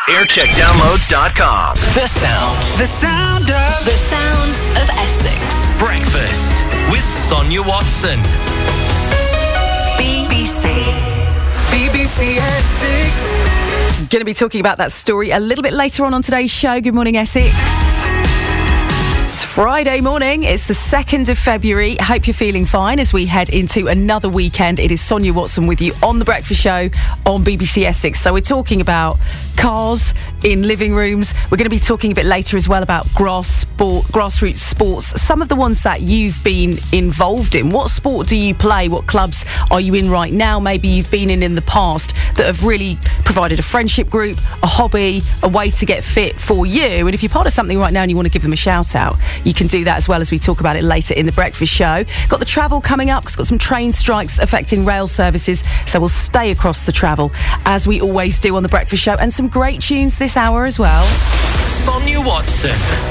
Aircheckdownloads.com. The sound of Essex. Breakfast with Sonia Watson. BBC Essex. Going to be talking about that story a little bit later on today's show. Good morning, Essex. It's Friday morning. It's the 2nd of February. Hope you're feeling fine as we head into another weekend. It is Sonia Watson with you on The Breakfast Show on BBC Essex. So we're talking about cars in living rooms. We're going to be talking a bit later as well about grassroots sports, some of the ones that you've been involved in. What sport do you play? What clubs are you in right now? Maybe you've been in the past that have really provided a friendship group, a hobby, a way to get fit for you. And if you're part of something right now and you want to give them a shout out, you can do that as well as we talk about it later in The Breakfast Show. Got the travel coming up. It's got some train strikes affecting rail services, so we'll stay across the travel as we always do on The Breakfast Show, and some great tunes this hour as well. Sonia Watson.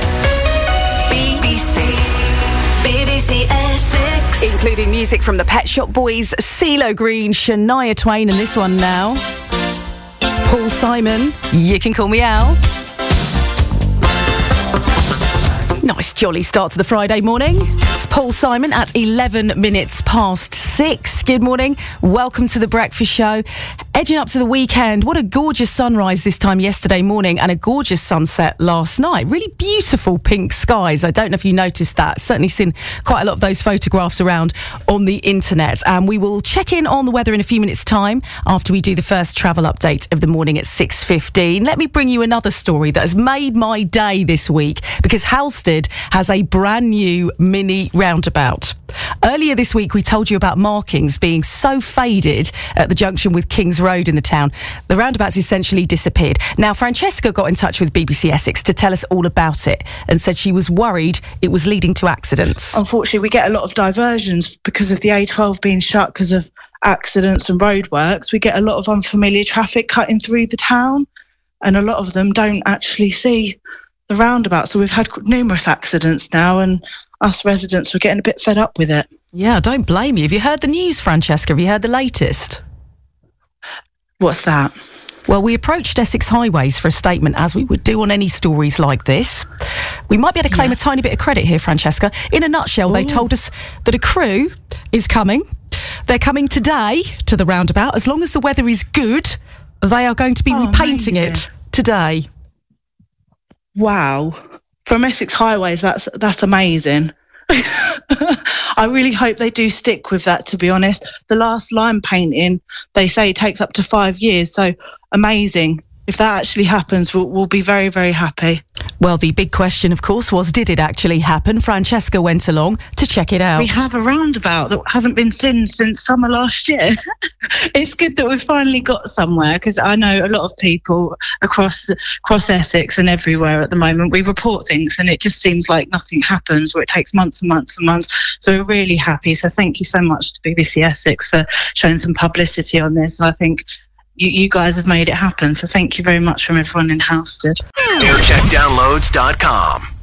BBC Essex. Including music from the Pet Shop Boys, CeeLo Green, Shania Twain, and this one now. It's Paul Simon. You can call me Al. Nice jolly start to the Friday morning. It's Paul Simon at 11 minutes past 6. Good morning. Welcome to The Breakfast Show. Edging up to the weekend. What a gorgeous sunrise this time yesterday morning and a gorgeous sunset last night. Really beautiful pink skies. I don't know if you noticed that. Certainly seen quite a lot of those photographs around on the internet. And we will check in on the weather in a few minutes' time after we do the first travel update of the morning at 6:15. Let me bring you another story that has made my day this week because Halstead has a brand new mini roundabout. Earlier this week, we told you about markings being so faded at the junction with Kings Road in the town. The roundabout's essentially disappeared. Now, Francesca got in touch with BBC Essex to tell us all about it and said she was worried it was leading to accidents. Unfortunately, we get a lot of diversions because of the A12 being shut because of accidents and roadworks. We get a lot of unfamiliar traffic cutting through the town, and a lot of them don't actually see the roundabout. So we've had numerous accidents now, and us residents were getting a bit fed up with it. Yeah, I don't blame you. Have you heard the news, Francesca? Have you heard the latest? What's that? Well, we approached Essex Highways for a statement, as we would do on any stories like this. We might be able to claim a tiny bit of credit here, Francesca. In a nutshell, they told us that a crew is coming. They're coming today to the roundabout. As long as the weather is good, they are going to be repainting it today. Wow. From Essex Highways, that's amazing. I really hope they do stick with that, to be honest. The last line painting, they say, takes up to 5 years, so amazing. If that actually happens, we'll be very, very happy. Well, the big question, of course, was, did it actually happen? Francesca went along to check it out. We have a roundabout that hasn't been seen since summer last year. It's good that we've finally got somewhere, because I know a lot of people across Essex and everywhere at the moment, we report things and it just seems like nothing happens, or it takes months and months and months. So we're really happy. So thank you so much to BBC Essex for showing some publicity on this. And I think you guys have made it happen. So thank you very much from everyone in Halstead. Aircheckdownloads.com.